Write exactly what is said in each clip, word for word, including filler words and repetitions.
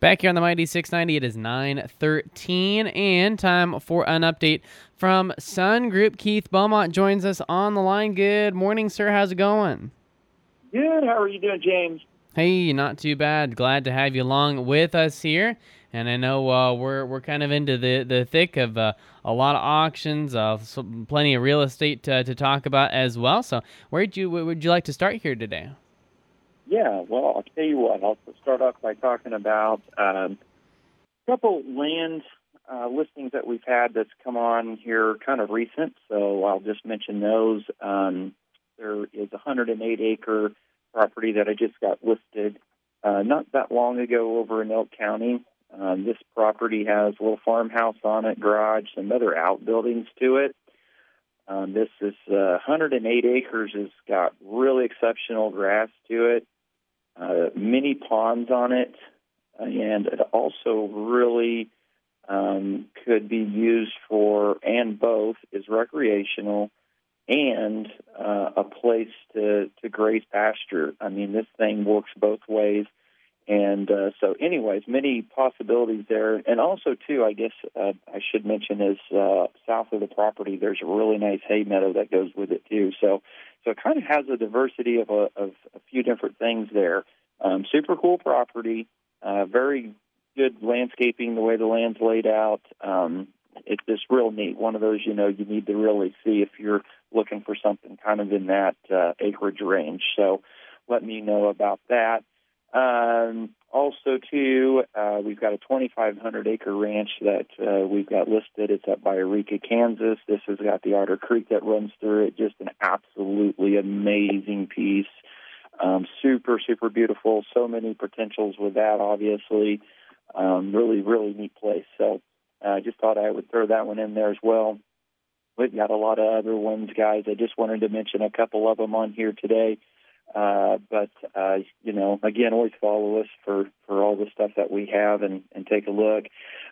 Back here on the Mighty six ninety, it is nine thirteen, and time for an update from Sun Group. Keith Beaumont joins us on the line. Good morning, sir. How's it going? Good. How are you doing, James? Hey, not too bad. Glad to have you along with us here. And I know uh, we're we're kind of into the, the thick of uh, a lot of auctions, uh, so plenty of real estate to, to talk about as well. So where'd you, where would you like to start here today? Yeah, well, I'll tell you what. I'll start off by talking about um, a couple land uh, listings that we've had that's come on here kind of recent. So I'll just mention those. Um, there is a one hundred eight acre property that I just got listed uh, not that long ago over in Elk County. Um, this property has a little farmhouse on it, garage, some other outbuildings to it. Um, this is uh, one hundred eight acres. Has got really exceptional grass to it, uh, many ponds on it, and it also really um, could be used for, and both, is recreational and uh, a place to, to graze pasture. I mean, this thing works both ways. And uh, so anyways, many possibilities there. And also, too, I guess uh, I should mention is uh, south of the property, there's a really nice hay meadow that goes with it, too. So so it kind of has a diversity of a, of a few different things there. Um, super cool property, uh, very good landscaping, the way the land's laid out. Um, it's just real neat. One of those, you know, you need to really see if you're looking for something kind of in that uh, acreage range. So let me know about that. Um, also, too, uh, we've got a twenty-five hundred acre ranch that uh, we've got listed. It's up by Eureka, Kansas. This has got the Otter Creek that runs through it. Just an absolutely amazing piece. Um, super, super beautiful. So many potentials with that, obviously. Um, really, really neat place. So I uh, just thought I would throw that one in there as well. We've got a lot of other ones, guys. I just wanted to mention a couple of them on here today. Uh, but, uh, you know, again, always follow us for, for all the stuff that we have and, and take a look.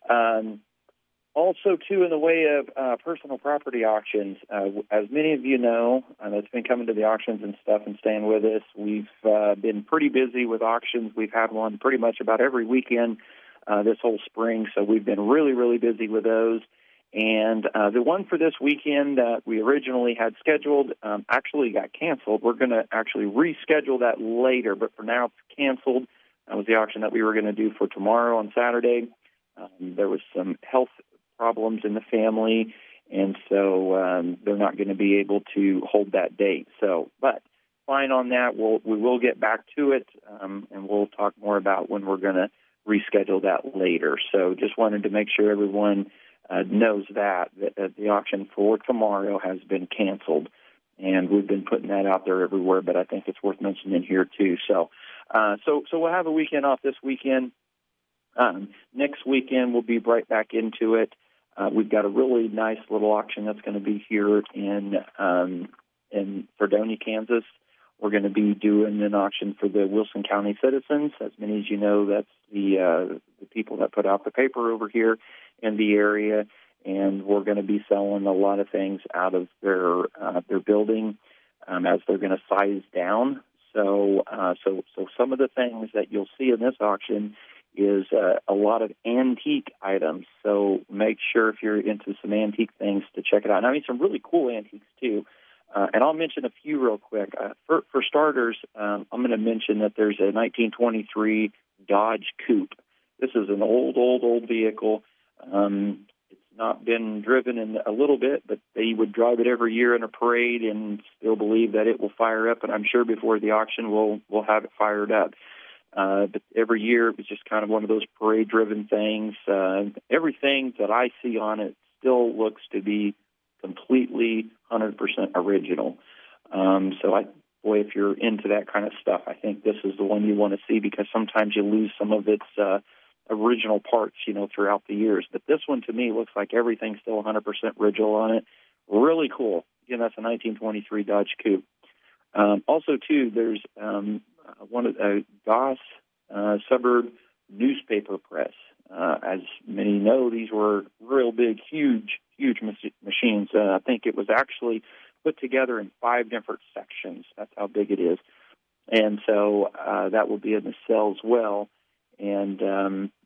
Um, also, too, in the way of uh, personal property auctions, uh, as many of you know, uh, that's been coming to the auctions and stuff and staying with us, we've uh, been pretty busy with auctions. We've had one pretty much about every weekend uh, this whole spring, so we've been really, really busy with those. And uh, the one for this weekend that we originally had scheduled um, actually got canceled. We're going to actually reschedule that later, but for now it's canceled. That was the auction that we were going to do for tomorrow on Saturday. Um, there was some health problems in the family, and so um, they're not going to be able to hold that date. So, but fine on that. We'll, we will get back to it, um, and we'll talk more about when we're going to reschedule that later. So just wanted to make sure everyone Uh, knows that, that that the auction for tomorrow has been canceled, and we've been putting that out there everywhere. But I think it's worth mentioning here too. So, uh, so so we'll have a weekend off this weekend. Um, next weekend we'll be right back into it. Uh, we've got a really nice little auction that's going to be here in um, in Fredonia, Kansas. We're going to be doing an auction for the Wilson County citizens. As many as you know, that's the uh, the people that put out the paper over here in the area, and we're going to be selling a lot of things out of their uh, their building um, as they're going to size down. So, uh, so, so some of the things that you'll see in this auction is uh, a lot of antique items. So make sure if you're into some antique things to check it out. And I mean, some really cool antiques too. Uh, and I'll mention a few real quick. Uh, for, for starters, um, I'm going to mention that there's a nineteen twenty-three Dodge Coupe. This is an old, old, old vehicle. Um, it's not been driven in a little bit, but they would drive it every year in a parade and still believe that it will fire up. And I'm sure before the auction we'll we'll have it fired up. Uh, but every year it was just kind of one of those parade-driven things. Uh, everything that I see on it still looks to be completely one hundred percent original. Um, so, I, boy, if you're into that kind of stuff, I think this is the one you want to see because sometimes you lose some of its uh, original parts, you know, throughout the years. But this one, to me, looks like everything's still one hundred percent original on it. Really cool. Again, that's a nineteen twenty-three Dodge Coupe. Um, also, too, there's um, one of the uh, Goss uh, Suburb Newspaper Press. Uh, as many know, these were real big, huge, huge mach- machines. Uh, I think it was actually put together in five different sections. That's how big it is. And so uh, that will be in the cell as well. And um,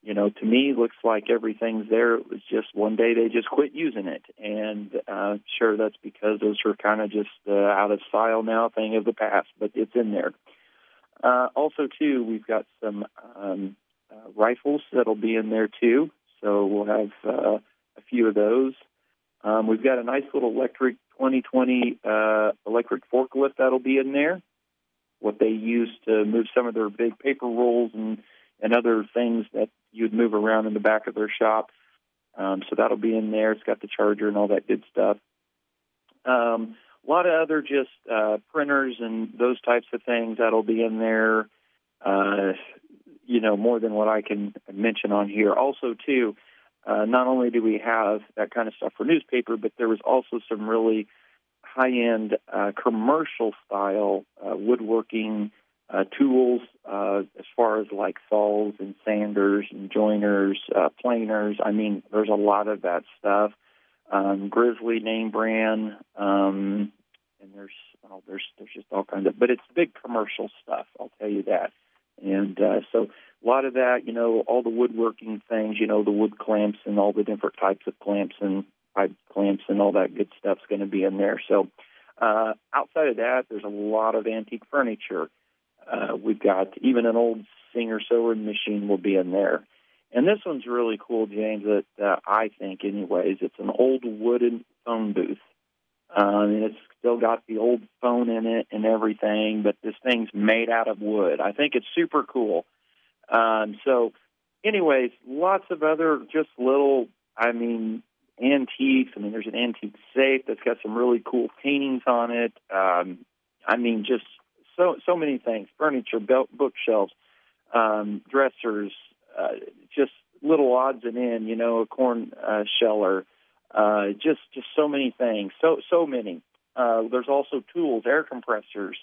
you know, to me, looks like everything's there. It was just one day they just quit using it. And uh, sure, that's because those are kind of just uh, out of style now, thing of the past, but it's in there. Uh, also, too, we've got some um, uh, rifles that'll be in there, too. So we'll have uh, a few of those. Um, we've got a nice little electric twenty twenty uh, electric forklift that'll be in there, what they use to move some of their big paper rolls and, and other things that you'd move around in the back of their shop. Um, so that'll be in there. It's got the charger and all that good stuff. Um, a lot of other just uh, printers and those types of things that'll be in there, uh, you know, more than what I can mention on here. Also, too, uh, not only do we have that kind of stuff for newspaper, but there was also some really high-end uh, commercial-style uh, woodworking uh, tools uh, as far as like saws and sanders and joiners, uh, planers. I mean, there's a lot of that stuff. Um, Grizzly name brand, um, and there's oh, there's there's just all kinds of, but it's big commercial stuff. I'll tell you that. And uh, so a lot of that, you know, all the woodworking things, you know, the wood clamps and all the different types of clamps and pipe clamps and all that good stuff's going to be in there. So uh, outside of that, there's a lot of antique furniture. Uh, we've got even an old Singer sewing machine will be in there. And this one's really cool, James, that uh, I think anyways. It's an old wooden phone booth. Um, and it's still got the old phone in it and everything, but this thing's made out of wood. I think it's super cool. Um, so anyways, lots of other just little, I mean, antiques. I mean, there's an antique safe that's got some really cool paintings on it. Um, I mean, just so so many things, furniture, belt, bookshelves, um, dressers, uh, just little odds and end, you know, a corn uh, sheller, uh, just just so many things, so so many. Uh, there's also tools, air compressors,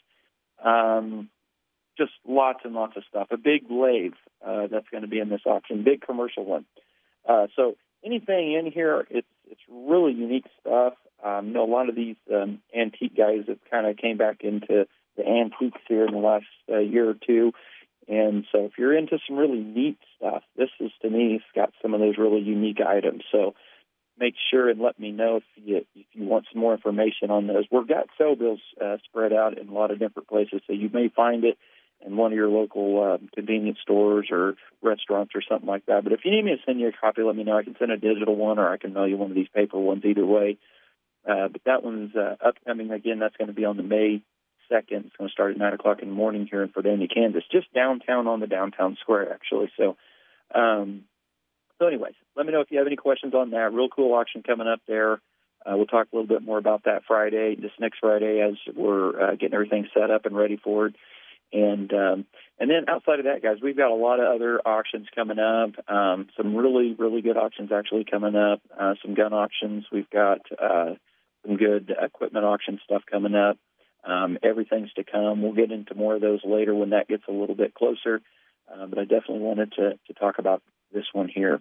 um, just lots and lots of stuff. A big lathe uh, that's going to be in this auction, big commercial one. Uh, so anything in here, it's it's really unique stuff. Um, you know, a lot of these um, antique guys have kind of came back into the antiques here in the last uh, year or two. And so if you're into some really neat stuff, this is, to me, it's got some of those really unique items. So make sure and let me know if you, if you want some more information on those. We've got sale bills uh, spread out in a lot of different places, so you may find it in one of your local uh, convenience stores or restaurants or something like that. But if you need me to send you a copy, let me know. I can send a digital one or I can mail you one of these paper ones, either way. Uh, but that one's uh, upcoming. Again, that's going to be on the May second. It's going to start at nine o'clock in the morning here in Fredonia, Kansas, just downtown on the downtown square, actually. So, um, so anyways, let me know if you have any questions on that. Real cool auction coming up there. Uh, we'll talk a little bit more about that Friday, this next Friday, as we're uh, getting everything set up and ready for it. And um, and then outside of that, guys, we've got a lot of other auctions coming up. Um, some really, really good auctions actually coming up. Uh, some gun auctions. We've got uh, some good equipment auction stuff coming up. Um, everything's to come. We'll get into more of those later when that gets a little bit closer. Uh, but I definitely wanted to, to talk about this one here.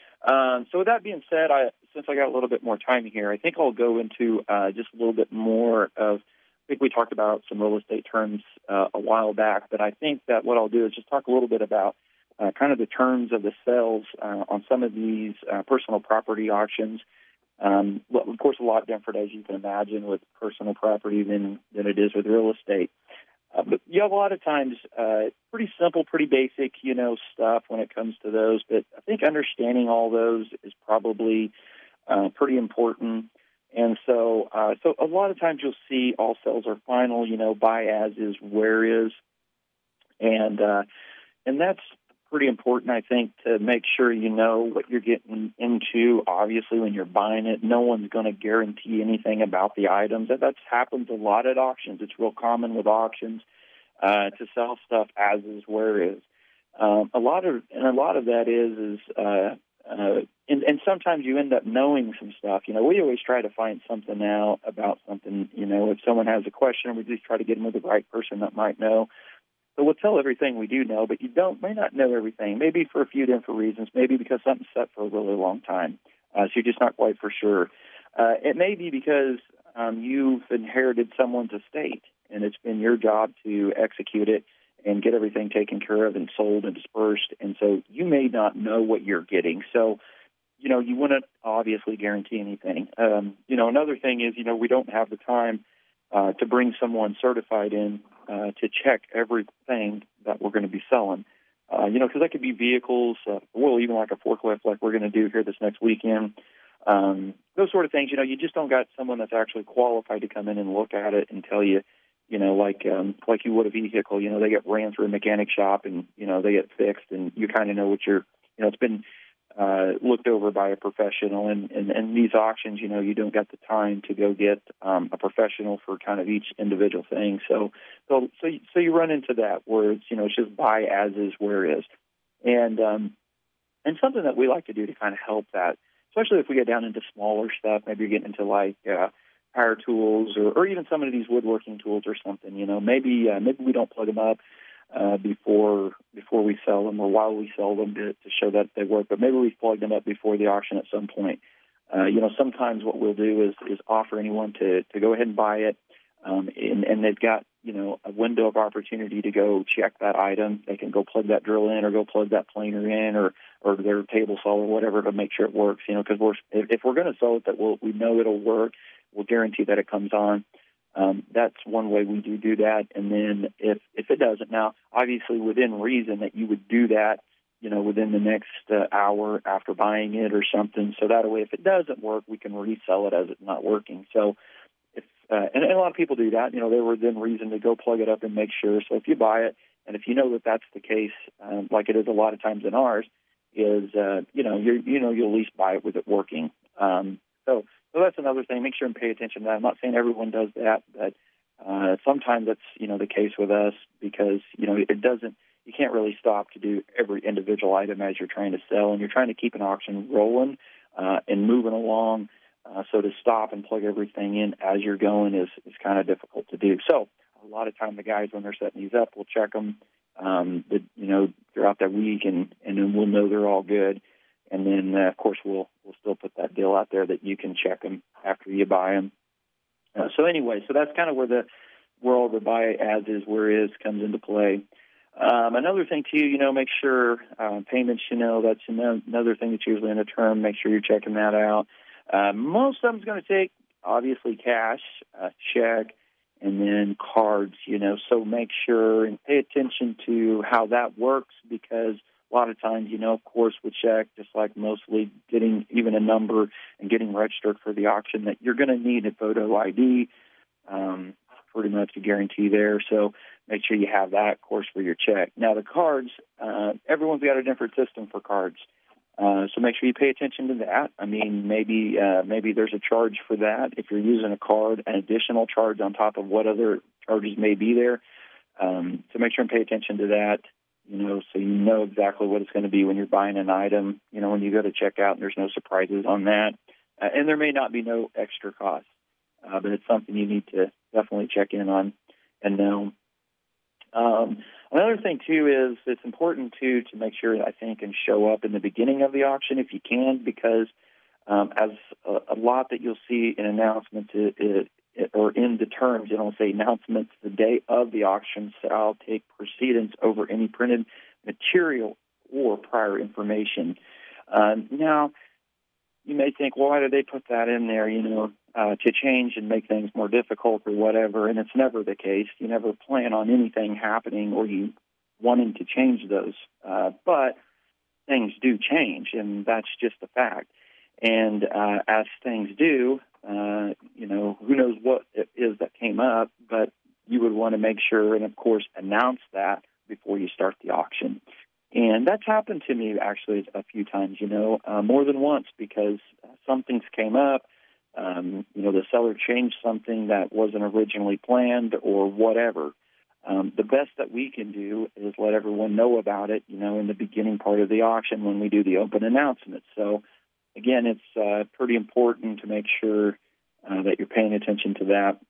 Um, so with that being said, I, since I got a little bit more time here, I think I'll go into uh, just a little bit more of, I think we talked about some real estate terms uh, a while back, but I think that what I'll do is just talk a little bit about uh, kind of the terms of the sales uh, on some of these uh, personal property auctions. Um, well, of course, a lot different, as you can imagine, with personal property than, than it is with real estate. Uh, but you have a lot of times uh, pretty simple, pretty basic, you know, stuff when it comes to those. But I think understanding all those is probably uh, pretty important. And so, uh, so a lot of times you'll see all sales are final, you know, buy as is, where is, and uh, and that's pretty important, I think, to make sure you know what you're getting into. Obviously, when you're buying it, no one's going to guarantee anything about the items. That that's happens a lot at auctions. It's real common with auctions uh, to sell stuff as is, where is. Um, a lot of and a lot of that is is uh, uh, and, and sometimes you end up knowing some stuff. You know, we always try to find something out about something. You know, if someone has a question, we just try to get them with the right person that might know. So we'll tell everything we do know, but you don't may not know everything, maybe for a few different reasons, maybe because something's set for a really long time, uh, so you're just not quite for sure. Uh, it may be because um, you've inherited someone's estate, and it's been your job to execute it, and get everything taken care of and sold and dispersed. And so you may not know what you're getting. So, you know, you wouldn't obviously guarantee anything. Um, you know, another thing is, you know, we don't have the time uh, to bring someone certified in uh, to check everything that we're going to be selling. Uh, you know, because that could be vehicles, uh, well, even like a forklift like we're going to do here this next weekend. Um, those sort of things, you know, you just don't got someone that's actually qualified to come in and look at it and tell you, you know, like um, like you would a vehicle. You know, they get ran through a mechanic shop and, you know, they get fixed and you kind of know what you're, you know, it's been uh, looked over by a professional. And, and, and these auctions, you know, you don't get the time to go get um, a professional for kind of each individual thing. So, so, so, you, so you run into that where it's, you know, it's just buy as is, where is. And, um, and something that we like to do to kind of help that, especially if we get down into smaller stuff, maybe you're getting into like uh, power tools or, or even some of these woodworking tools or something, you know, maybe uh, maybe we don't plug them up uh, before before we sell them or while we sell them to, to show that they work, but maybe we plug them up before the auction at some point. Uh, you know, sometimes what we'll do is, is offer anyone to, to go ahead and buy it, um, and, and they've got, you know, a window of opportunity to go check that item. They can go plug that drill in or go plug that planer in or, or their table saw or whatever to make sure it works, you know, because we're, if, if we're going to sell it that we'll, we know it'll work, we'll guarantee that it comes on. Um, that's one way we do do that. And then if, if it doesn't, now, obviously within reason that you would do that, you know, within the next uh, hour after buying it or something. So that way, if it doesn't work, we can resell it as it's not working. So if, uh, and, and a lot of people do that, you know, they were within reason to go plug it up and make sure. So if you buy it, and if you know that that's the case, um, like it is a lot of times in ours, is, uh, you know, you you know, you'll at least buy it with it working. Um, so, so that's another thing. Make sure and pay attention to that. I'm not saying everyone does that, but uh, sometimes that's, you know, the case with us because, you know, it doesn't, you can't really stop to do every individual item as you're trying to sell, and you're trying to keep an auction rolling uh, and moving along. Uh, so to stop and plug everything in as you're going is, is kind of difficult to do. So a lot of time the guys, when they're setting these up, we'll check them, um, the, you know, throughout that week, and, and then we'll know they're all good. And then, uh, of course, we'll we'll still put that deal out there that you can check them after you buy them. Uh, so anyway, so that's kind of where the where all the buy as is, where is comes into play. Um, another thing, too, you know, make sure uh, payments, you know, that's another thing that's usually in a term. Make sure you're checking that out. Uh, most of them's going to take, obviously, cash, uh, check, and then cards, you know. So make sure and pay attention to how that works because a lot of times, you know, of course, with check, just like mostly getting even a number and getting registered for the auction, that you're going to need a photo I D. Um, pretty much a guarantee there. So make sure you have that, of course, for your check. Now, the cards, uh, everyone's got a different system for cards. Uh, so make sure you pay attention to that. I mean, maybe uh, maybe there's a charge for that. If you're using a card, an additional charge on top of what other charges may be there. Um, so make sure and pay attention to that, you know, so you know exactly what it's going to be when you're buying an item, you know, when you go to checkout and there's no surprises on that. Uh, and there may not be no extra cost. Uh, but it's something you need to definitely check in on and know. Um, another thing, too, is it's important, too, to make sure, I think, and show up in the beginning of the auction if you can, because um, as a, a lot that you'll see in announcements it, it, it, or in the terms, it'll say announcements the day of the auction shall take precedence over any printed material or prior information. Uh, now, you may think, well, why did they put that in there, you know, uh, to change and make things more difficult or whatever? And it's never the case. You never plan on anything happening or you wanting to change those. Uh, but things do change, and that's just a fact. And uh, as things do, uh, you know, who knows what it is that came up, but you would want to make sure and, of course, announce that before you start the auction. And that's happened to me, actually, a few times, you know, uh, more than once, because some things came up. Um, you know, the seller changed something that wasn't originally planned or whatever. Um, the best that we can do is let everyone know about it, you know, in the beginning part of the auction when we do the open announcement. So, again, it's uh, pretty important to make sure uh, that you're paying attention to that,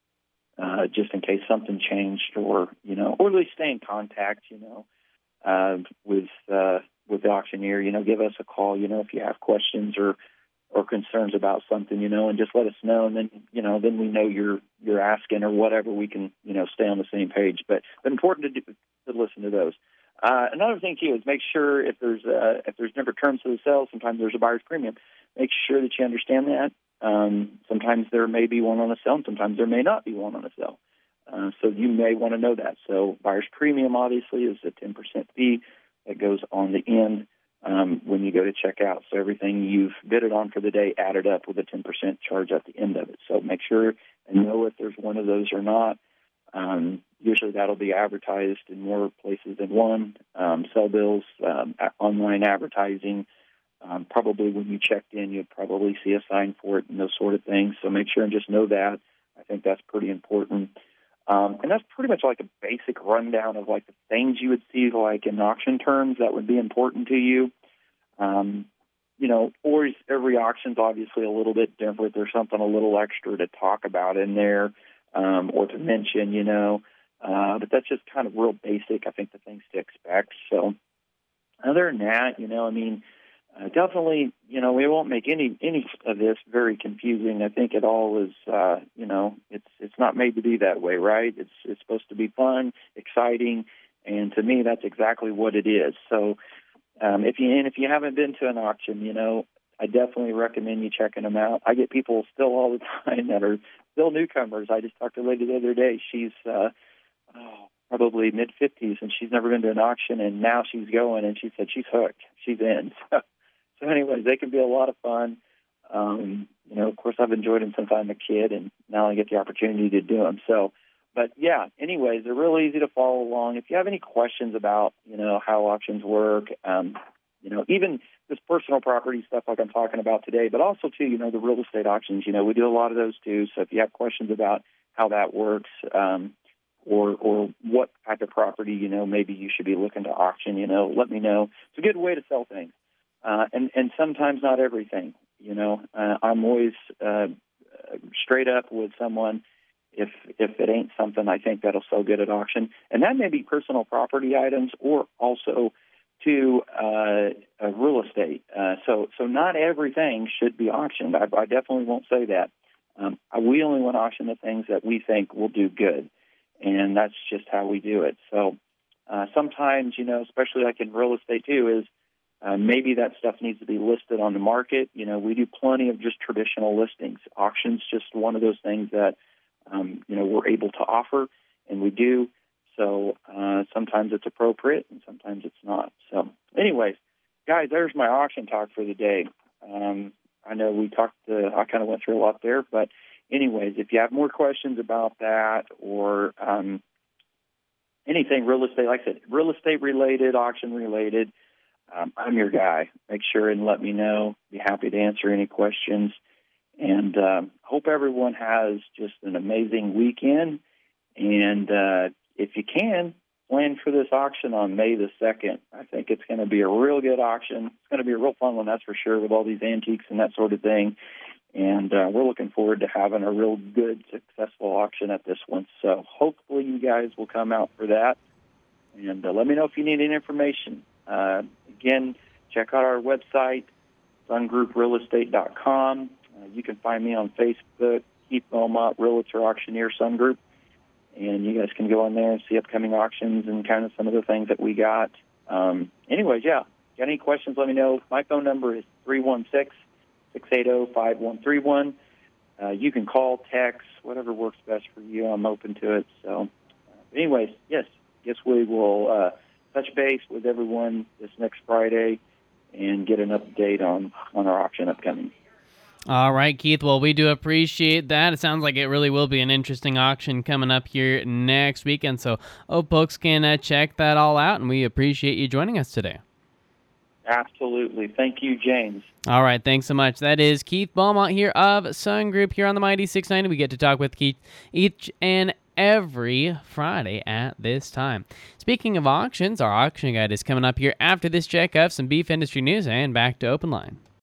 uh, just in case something changed or, you know, or at least stay in contact, you know. Uh, with uh, with the auctioneer, you know, give us a call, you know, if you have questions or or concerns about something, you know, and just let us know, and then, you know, then we know you're you're asking or whatever. We can, you know, stay on the same page. But, but important to, do, to listen to those. Uh, another thing too is make sure if there's uh, if there's never terms to the sale, sometimes there's a buyer's premium. Make sure that you understand that. Um, sometimes there may be one on a sale, and sometimes there may not be one on a sale. Uh, so you may want to know that. So buyer's premium obviously is a ten percent fee that goes on the end um, when you go to check out. So everything you've bidded on for the day added up with a ten percent charge at the end of it. So make sure and know if there's one of those or not. Um, usually that'll be advertised in more places than one. Um, sell bills, um, online advertising. Um, probably when you checked in, you'd probably see a sign for it and those sort of things. So make sure and just know that. I think that's pretty important. Um, and that's pretty much like a basic rundown of like the things you would see like in auction terms that would be important to you. Um, you know, or every auction's obviously a little bit different. There's something a little extra to talk about in there um, or to mention, you know. Uh, but that's just kind of real basic, I think, the things to expect. So other than that, you know, I mean, Uh, definitely, you know, we won't make any any of this very confusing. I think it all is, uh, you know, it's it's not made to be that way, right? It's it's supposed to be fun, exciting, and to me, that's exactly what it is. So, um, if you and if you haven't been to an auction, you know, I definitely recommend you checking them out. I get people still all the time that are still newcomers. I just talked to a lady the other day. She's uh, oh, probably mid fifties, and she's never been to an auction, and now she's going, and she said she's hooked. She's in. So anyways, they can be a lot of fun. Um, you know, of course, I've enjoyed them since I'm a kid, and now I get the opportunity to do them. So, but yeah, anyways, they're real easy to follow along. If you have any questions about, you know, how auctions work, um, you know, even this personal property stuff like I'm talking about today, but also, too, you know, the real estate auctions, you know, we do a lot of those, too. So if you have questions about how that works um, or or what type of property, you know, maybe you should be looking to auction, you know, let me know. It's a good way to sell things. Uh, and, and sometimes not everything, you know. Uh, I'm always uh, straight up with someone if if it ain't something I think that'll sell good at auction. And that may be personal property items or also to uh, uh, real estate. Uh, so so not everything should be auctioned. I, I definitely won't say that. Um, we only want to auction the things that we think will do good. And that's just how we do it. So uh, sometimes, you know, especially like in real estate too, is Uh, maybe that stuff needs to be listed on the market. You know, we do plenty of just traditional listings. Auctions just one of those things that, um, you know, we're able to offer, and we do. So uh, sometimes it's appropriate, and sometimes it's not. So anyways, guys, there's my auction talk for the day. Um, I know we talked, uh, I kind of went through a lot there, but anyways, if you have more questions about that or um, anything real estate, like I said, real estate related, auction related, Um, I'm your guy. Make sure and let me know. Be happy to answer any questions. And um, hope everyone has just an amazing weekend. And uh, if you can, plan for this auction on May the second. I think it's going to be a real good auction. It's going to be a real fun one, that's for sure, with all these antiques and that sort of thing. And uh, we're looking forward to having a real good, successful auction at this one. So hopefully you guys will come out for that. And uh, let me know if you need any information. Uh, again, check out our website, sun group real estate dot com. Uh, you can find me on Facebook, Keith Beaumont, Realtor Auctioneer Sun Group. And you guys can go on there and see upcoming auctions and kind of some of the things that we got. Um, anyways, yeah, got any questions, let me know. My phone number is three one six, six eight zero, five one three one. Uh, you can call, text, whatever works best for you. I'm open to it. So, uh, anyways, yes, guess we will uh, touch base with everyone this next Friday and get an update on, on our auction upcoming. All right, Keith. Well, we do appreciate that. It sounds like it really will be an interesting auction coming up here next weekend. So hope folks can uh, check that all out, and we appreciate you joining us today. Absolutely. Thank you, James. All right, thanks so much. That is Keith Beaumont here of Sun Group here on the Mighty six ninety. We get to talk with Keith each and every Friday at this time. Speaking of auctions, our auction guide is coming up here after this check of some beef industry news and back to Open Line.